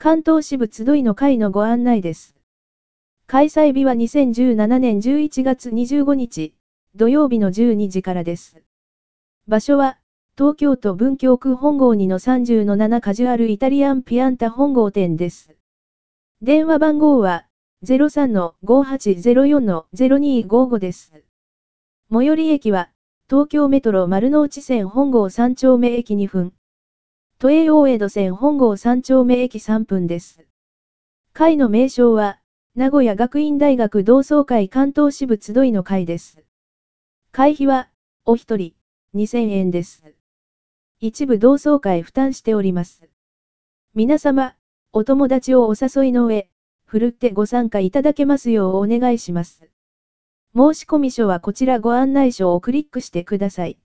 関東支部集いの会のご案内です。開催日は2017年11月25日、土曜日の12時からです。場所は、東京都文京区本郷2-30-7カジュアルイタリアンピアンタ本郷店です。電話番号は、03-5804-0255です。最寄り駅は、東京メトロ丸の内線本郷3丁目駅2分。都営大江戸線本郷3丁目駅3分です。会の名称は、名古屋学院大学同窓会関東支部集いの会です。会費は、お一人、2000円です。一部同窓会負担しております。皆様、お友達をお誘いの上、ふるってご参加いただけますようお願いします。申込書はこちらご案内書をクリックしてください。